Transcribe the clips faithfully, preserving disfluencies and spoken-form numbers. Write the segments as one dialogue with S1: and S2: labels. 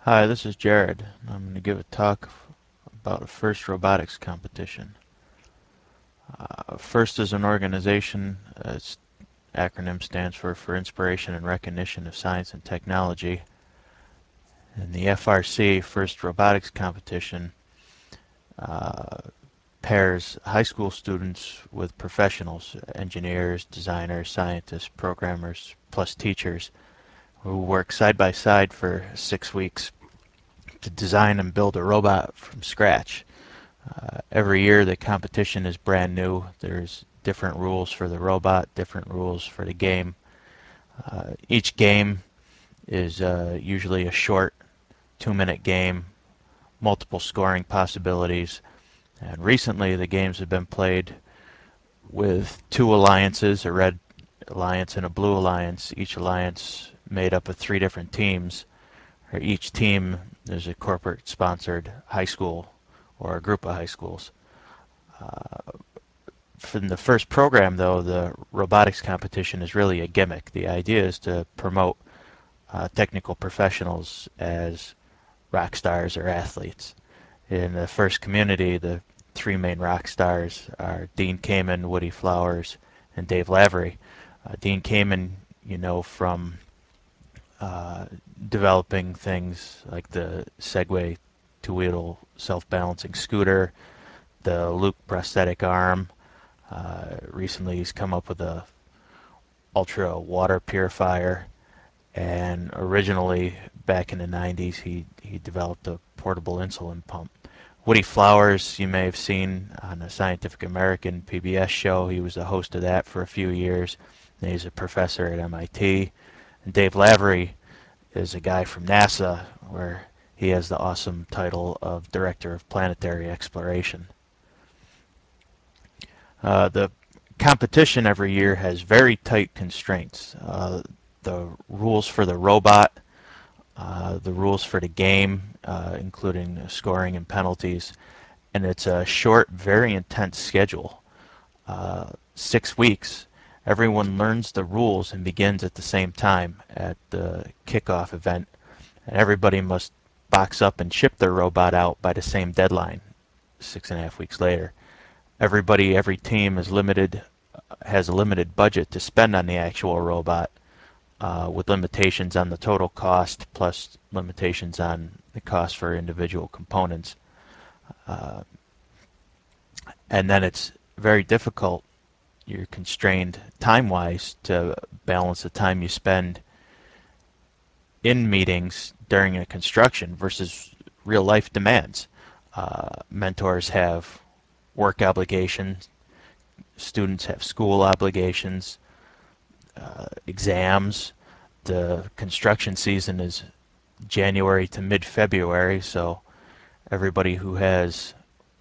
S1: Hi, this is Jared. I'm going to give a talk about a FIRST robotics competition. Uh, FIRST is an organization. Uh, its acronym stands for For Inspiration and Recognition of Science and Technology. And the F R C, FIRST Robotics Competition, uh, pairs high school students with professionals, engineers, designers, scientists, programmers, plus teachers, who work side by side for six weeks to design and build a robot from scratch. Uh, every year the competition is brand new. There's different rules for the robot, different rules for the game. Uh, each game is uh, usually a short two-minute game, multiple scoring possibilities. And recently the games have been played with two alliances, a red alliance and a blue alliance. Each alliance made up of three different teams. Or each team is a corporate-sponsored high school or a group of high schools. Uh, from the first program, though, the robotics competition is really a gimmick. The idea is to promote uh, technical professionals as rock stars or athletes. In the first community, the three main rock stars are Dean Kamen, Woody Flowers, and Dave Lavery. Uh, Dean Kamen, you know, from uh, developing things like the Segway two-wheel self-balancing scooter, the Luke prosthetic arm. Uh, recently, he's come up with a ultra water purifier, and originally, back in the nineties, he he developed a portable insulin pump. Woody Flowers, you may have seen on a Scientific American P B S show. He was the host of that for a few years. And he's a professor at M I T. And Dave Lavery is a guy from NASA, where he has the awesome title of Director of Planetary Exploration. Uh, the competition every year has very tight constraints. Uh, the rules for the robot, uh, the rules for the game, uh, including scoring and penalties, and it's a short, very intense schedule. Uh, six weeks. Everyone learns the rules and begins at the same time at the kickoff event, and everybody must box up and ship their robot out by the same deadline, six and a half weeks later. Everybody, every team is limited, has a limited budget to spend on the actual robot, uh, with limitations on the total cost plus limitations on the cost for individual components. Uh, and then it's very difficult. You're constrained time-wise to balance the time you spend in meetings during a construction versus real-life demands. Uh, mentors have work obligations, students have school obligations, uh, exams. The construction season is January to mid-February, so everybody who has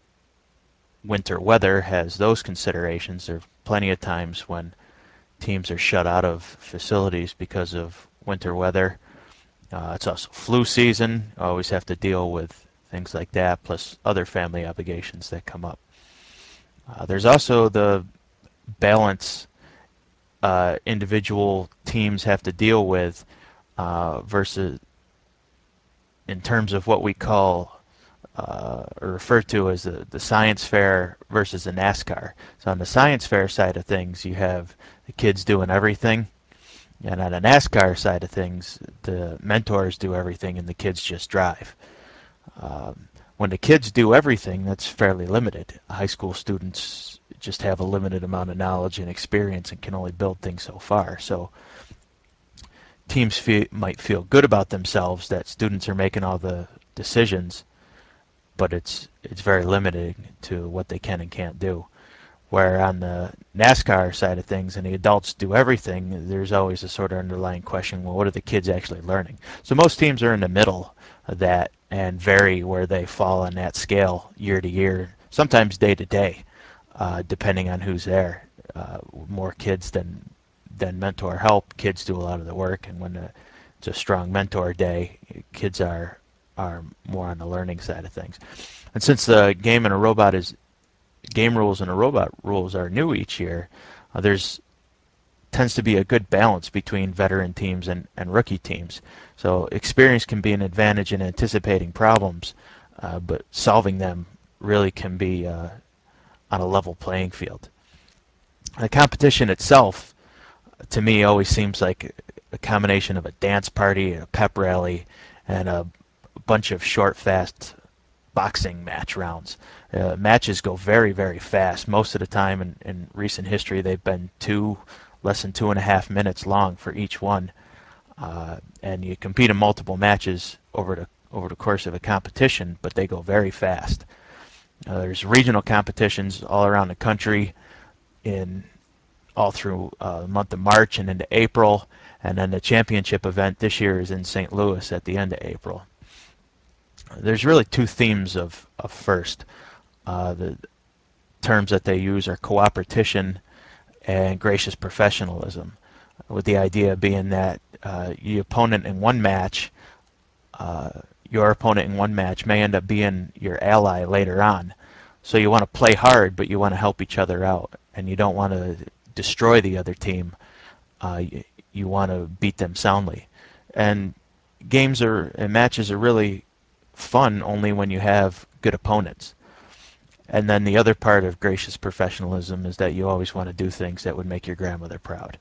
S1: winter weather has those considerations. There are plenty of times when teams are shut out of facilities because of winter weather. Uh, it's also flu season. You always have to deal with things like that, plus other family obligations that come up. Uh, there's also the balance uh, individual teams have to deal with uh, versus in terms of what we call uh, or refer to as the, the science fair versus the NASCAR. So on the science fair side of things, you have the kids doing everything, and on the NASCAR side of things, the mentors do everything and the kids just drive. Um, when the kids do everything, that's fairly limited. High school students just have a limited amount of knowledge and experience and can only build things so far. So teams feel, might feel good about themselves that students are making all the decisions, but it's it's very limited to what they can and can't do. Where on the NASCAR side of things and the adults do everything, there's always a sort of underlying question, well, what are the kids actually learning? So most teams are in the middle of that and vary where they fall on that scale year to year, sometimes day to day, uh, depending on who's there. Uh, more kids than than mentor help. Kids do a lot of the work, and when a, it's a strong mentor day, kids are are more on the learning side of things. And since the game and a robot is game rules and a robot rules are new each year, uh, there's tends to be a good balance between veteran teams and, and rookie teams. So experience can be an advantage in anticipating problems, uh, but solving them really can be uh, on a level playing field. The competition itself, to me, always seems like a combination of a dance party, a pep rally, and a bunch of short, fast boxing match rounds. Uh, matches go very, very fast. Most of the time in, in recent history, they've been two, less than two and a half minutes long for each one. Uh, and you compete in multiple matches over the over the course of a competition, but they go very fast. Uh, there's regional competitions all around the country in all through uh, the month of March and into April, and then the championship event this year is in Saint Louis at the end of April. There's really two themes of, of FIRST. Uh, the terms that they use are cooperation and gracious professionalism, with the idea being that uh, your opponent in one match, uh, your opponent in one match may end up being your ally later on. So you want to play hard, but you want to help each other out, and you don't want to destroy the other team. Uh, you, you want to beat them soundly. And games are and matches are really fun only when you have good opponents. And then the other part of gracious professionalism is that you always want to do things that would make your grandmother proud.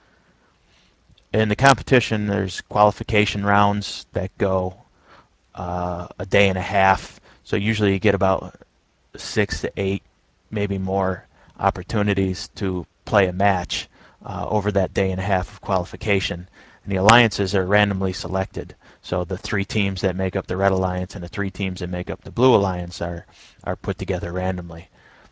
S1: In the competition, there's qualification rounds that go uh, a day and a half. So usually you get about six to eight, maybe more opportunities to play a match uh, over that day and a half of qualification. And the alliances are randomly selected. So the three teams that make up the Red Alliance and the three teams that make up the Blue Alliance are, are put together randomly.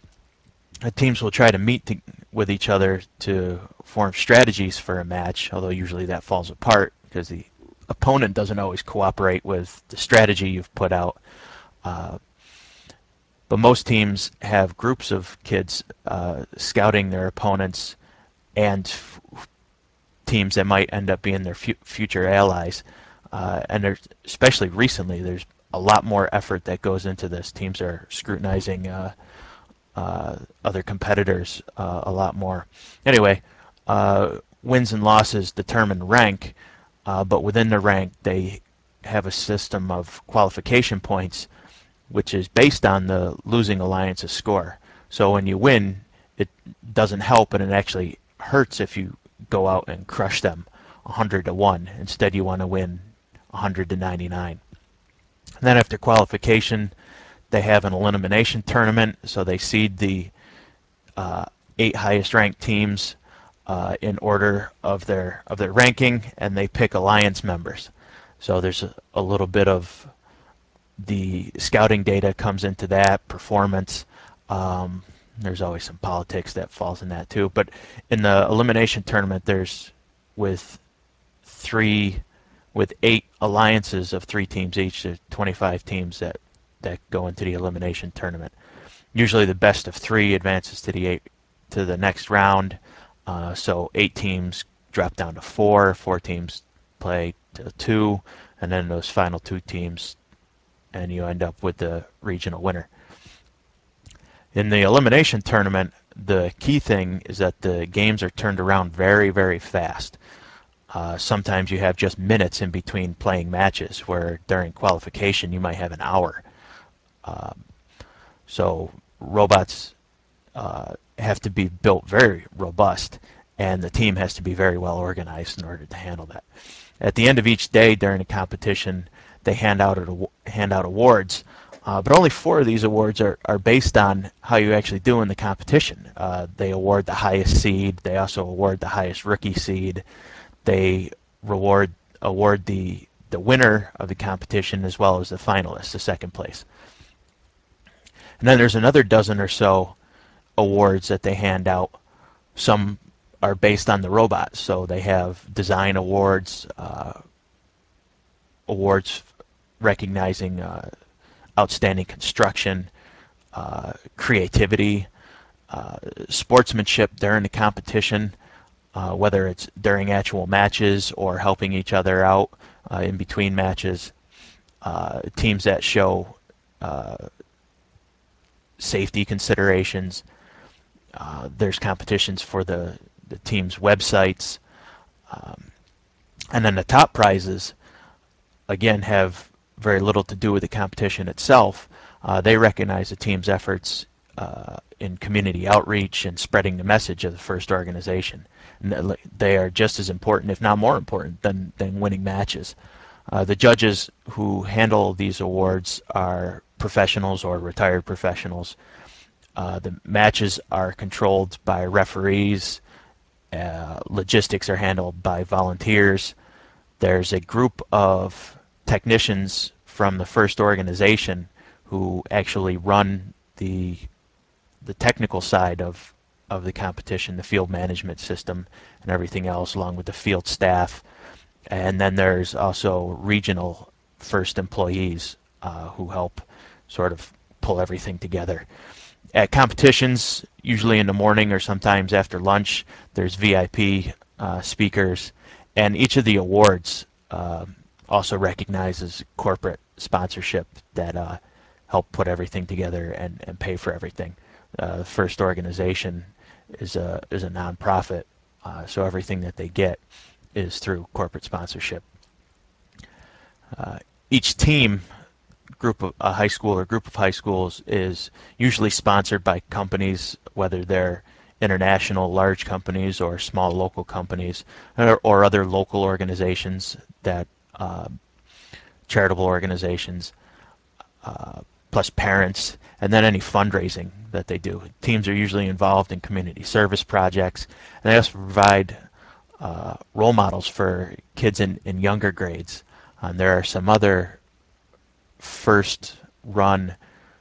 S1: The teams will try to meet to, with each other to form strategies for a match, although usually that falls apart because the opponent doesn't always cooperate with the strategy you've put out. Uh, but most teams have groups of kids uh, scouting their opponents and f- teams that might end up being their fu- future allies. Uh, and there's, especially recently, there's a lot more effort that goes into this. Teams are scrutinizing uh, uh, other competitors uh, a lot more. Anyway, uh, wins and losses determine rank, uh, but within the rank, they have a system of qualification points, which is based on the losing alliance's score. So when you win, it doesn't help, and it actually hurts if you go out and crush them one hundred to one. Instead, you want to win one hundred to ninety-nine. And then after qualification, they have an elimination tournament, so they seed the uh, eight highest ranked teams uh, in order of their of their ranking, and they pick alliance members. So there's a, a little bit of the scouting data comes into that performance. Um, there's always some politics that falls in that too. But in the elimination tournament, there's with three, with eight alliances of three teams each. There's twenty-five teams that that go into the elimination tournament. Usually, the best of three advances to the eight to the next round. Uh, so eight teams drop down to four. Four teams play to two, and then those final two teams and you end up with the regional winner. In the elimination tournament, the key thing is that the games are turned around very, very fast. Uh, sometimes you have just minutes in between playing matches, where during qualification you might have an hour. Um, so robots uh, have to be built very robust, and the team has to be very well organized in order to handle that. At the end of each day during the competition, they hand out hand out awards, uh, but only four of these awards are, are based on how you actually do in the competition. Uh, they award the highest seed. They also award the highest rookie seed. They reward award the the winner of the competition as well as the finalist, the second place. And then there's another dozen or so awards that they hand out. Some are based on the robots, so they have design awards, uh, awards recognizing uh, outstanding construction, uh, creativity, uh, sportsmanship during the competition, uh, whether it's during actual matches or helping each other out uh, in between matches. Uh, teams that show uh, safety considerations. Uh, there's competitions for the the team's websites. Um, and then the top prizes, again, have very little to do with the competition itself. Uh, they recognize the team's efforts uh, in community outreach and spreading the message of the first organization. And they are just as important, if not more important, than, than winning matches. Uh, the judges who handle these awards are professionals or retired professionals. Uh, the matches are controlled by referees. Uh, logistics are handled by volunteers. There's a group of technicians from the first organization who actually run the the technical side of of the competition, the field management system and everything else, along with the field staff. And then there's also regional first employees uh, who help sort of pull everything together. At competitions, usually in the morning or sometimes after lunch, there's V I P uh, speakers, and each of the awards uh, also recognizes corporate sponsorship that uh, help put everything together and, and pay for everything. Uh, the first organization is a is a nonprofit, uh, so everything that they get is through corporate sponsorship. Uh, each team, group of a high school or group of high schools, is usually sponsored by companies, whether they're international large companies or small local companies, or, or other local organizations, that uh, charitable organizations, uh, plus parents, and then any fundraising that they do. Teams are usually involved in community service projects, and they also provide uh, role models for kids in, in younger grades. Um, there are some other first run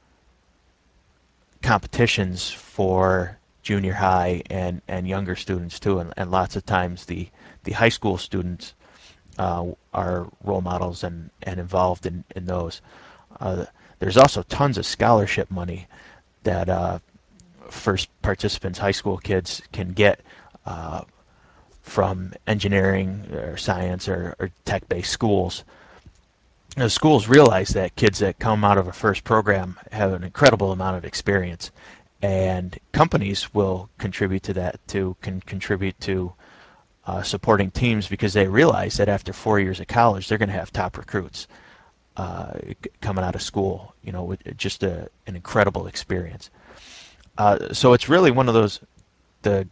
S1: competitions for junior high and, and younger students too, and, and lots of times the, the high school students uh, are role models and, and involved in, in those. Uh, there's also tons of scholarship money that uh, first participants, high school kids, can get uh, from engineering or science or, or tech-based schools. The schools realize that kids that come out of a first program have an incredible amount of experience, and companies will contribute to that too, can contribute to uh, supporting teams, because they realize that after four years of college, they're going to have top recruits uh, coming out of school, you know, with just a, an incredible experience. Uh, so it's really one of those, the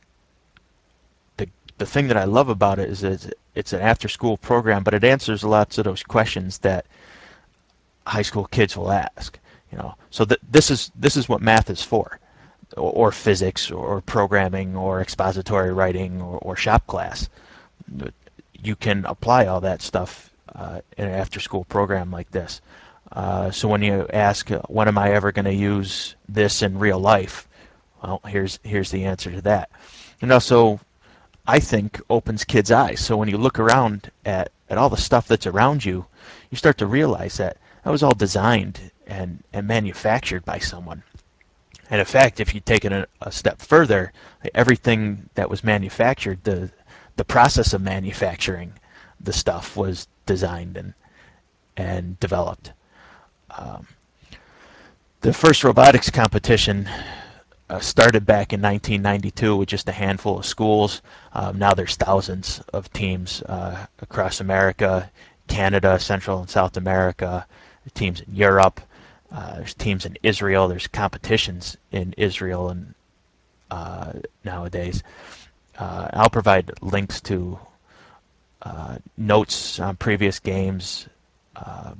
S1: the the thing that I love about it is that it's an after school program, but it answers lots of those questions that high school kids will ask. You know, so th this is this is what math is for, or, or physics, or programming, or expository writing, or, or shop class. You can apply all that stuff uh, in an after-school program like this. Uh, so when you ask, uh, when am I ever going to use this in real life? Well, here's here's the answer to that. And also, I think, opens kids' eyes. So when you look around at, at all the stuff that's around you, you start to realize that that was all designed and, and manufactured by someone. And in fact, if you take it a, a step further, everything that was manufactured, the the process of manufacturing the stuff was designed and and developed. Um, the first robotics competition uh, started back in nineteen ninety-two with just a handful of schools. Um, now there's thousands of teams uh, across America, Canada, Central and South America, teams in Europe, uh, there's teams in Israel, there's competitions in Israel and uh, nowadays. Uh, I'll provide links to uh, notes on previous games, uh,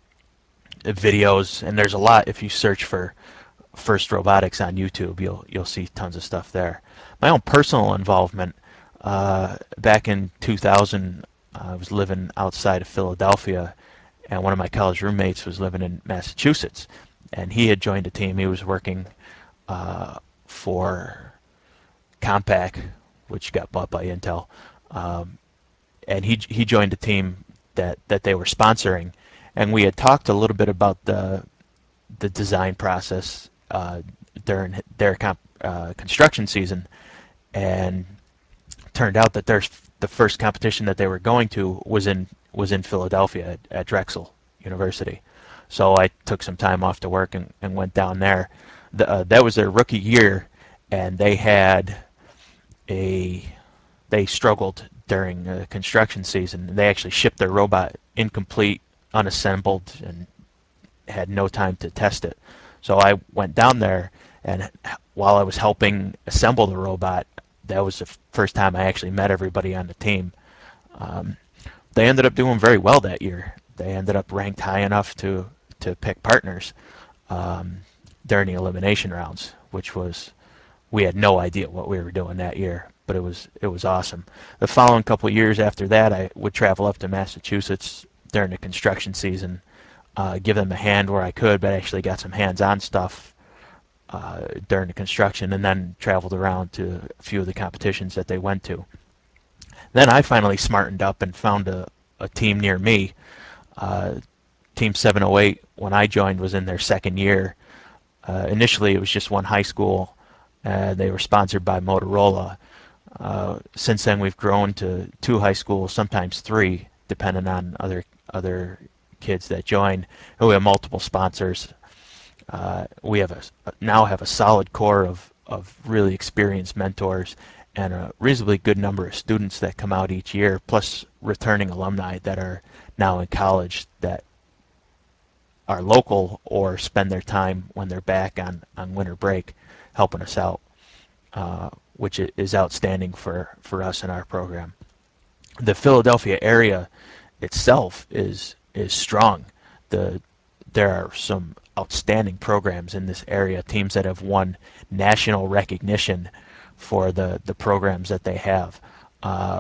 S1: videos, and there's a lot. If you search for First Robotics on YouTube, you'll you'll see tons of stuff there. My own personal involvement, uh, back in two thousand, I was living outside of Philadelphia, and one of my college roommates was living in Massachusetts, and he had joined a team. He was working uh, for Compaq, which got bought by Intel, um, and he he joined a team that that they were sponsoring, and we had talked a little bit about the the design process uh, during their comp, uh, construction season, and turned out that their the first competition that they were going to was in was in Philadelphia at, at Drexel University. So I took some time off to work and, and went down there. The, uh, that was their rookie year, and they had a they struggled during uh, construction season. They actually shipped their robot incomplete, unassembled, and had no time to test it. So I went down there, and while I was helping assemble the robot, that was the first time I actually met everybody on the team. Um, they ended up doing very well that year. They ended up ranked high enough to to pick partners um, during the elimination rounds, which was, we had no idea what we were doing that year, but it was it was awesome. The following couple of years after that, I would travel up to Massachusetts during the construction season, uh, give them a hand where I could, but actually got some hands-on stuff uh, during the construction, and then traveled around to a few of the competitions that they went to. Then I finally smartened up and found a, a team near me. Uh, Team seven oh eight, when I joined, was in their second year. Uh, initially, it was just one high school. Uh, they were sponsored by Motorola. Uh, since then, we've grown to two high schools, sometimes three, depending on other other kids that join. And we have multiple sponsors. Uh, we have a, now have a solid core of, of really experienced mentors and a reasonably good number of students that come out each year, plus returning alumni that are now in college that are local or spend their time when they're back on, on winter break helping us out, uh, which is outstanding for, for us in our program. The Philadelphia area itself is is strong. The there are some outstanding programs in this area, teams that have won national recognition for the, the programs that they have. Uh,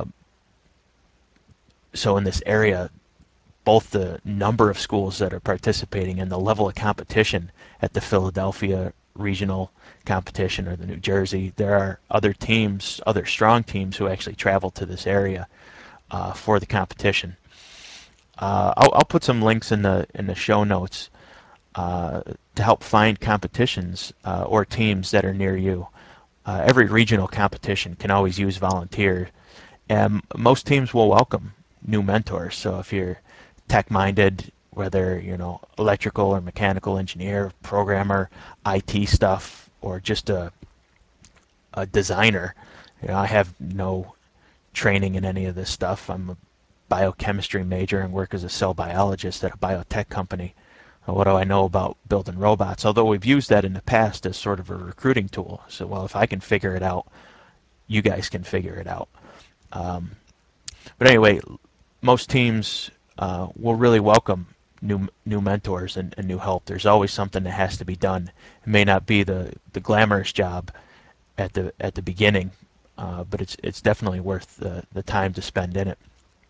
S1: so in this area, both the number of schools that are participating and the level of competition at the Philadelphia regional competition or the New Jersey, there are other teams, other strong teams who actually travel to this area uh, for the competition. Uh, I'll, I'll put some links in the in the show notes uh, to help find competitions uh, or teams that are near you. Uh, every regional competition can always use volunteers, and most teams will welcome new mentors. So if you're tech-minded, whether you know electrical or mechanical engineer, programmer, I T stuff, or just a a designer, you know, I have no training in any of this stuff. I'm a biochemistry major and work as a cell biologist at a biotech company. What do I know about building robots? Although we've used that in the past as sort of a recruiting tool. So, well, if I can figure it out, you guys can figure it out. Um, but anyway, most teams uh, will really welcome new new mentors and, and new help. There's always something that has to be done. It may not be the, the glamorous job at the at the beginning, uh, but it's it's definitely worth the, the time to spend in it.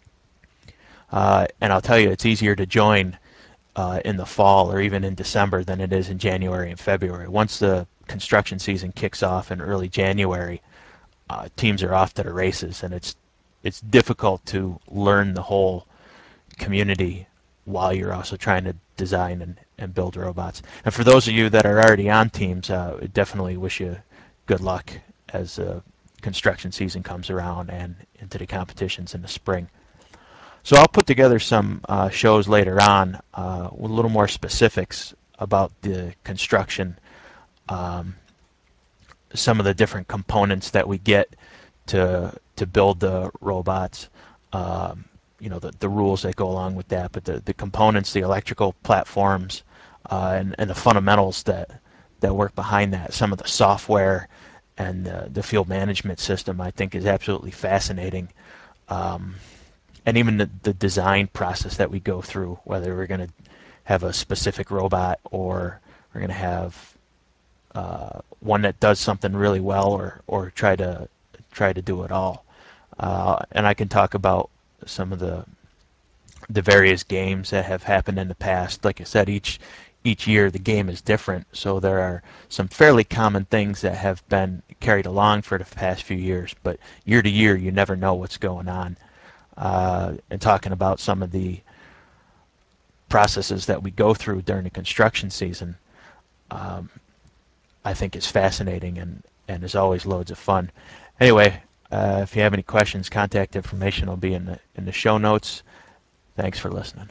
S1: Uh, and I'll tell you, it's easier to join uh, in the fall or even in December than it is in January and February. Once the construction season kicks off in early January, uh, teams are off to the races, and it's it's difficult to learn the whole community while you're also trying to design and, and build robots. And for those of you that are already on teams, uh, I definitely wish you good luck as uh, construction season comes around and into the competitions in the spring. So I'll put together some uh, shows later on uh, with a little more specifics about the construction, um, some of the different components that we get to to build the robots, um, you know, the, the rules that go along with that, but the, the components, the electrical platforms, uh, and, and the fundamentals that, that work behind that. Some of the software and the, the field management system I think is absolutely fascinating. Um, and even the, the design process that we go through, whether we're going to have a specific robot or we're going to have uh, one that does something really well, or, or try to try to do it all. Uh, and I can talk about some of the the various games that have happened in the past. Like I said, each each year the game is different, so there are some fairly common things that have been carried along for the past few years, but year to year you never know what's going on. Uh, and talking about some of the processes that we go through during the construction season, um, I think is fascinating and, and is always loads of fun. Anyway, uh, if you have any questions, contact information will be in the in the show notes. Thanks for listening.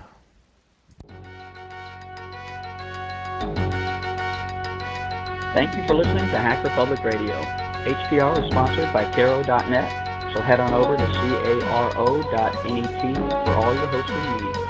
S2: Thank you for listening to Hacker Public Radio. H P R is sponsored by Caro dot net, So head on over to caro dot net for all your hosted media.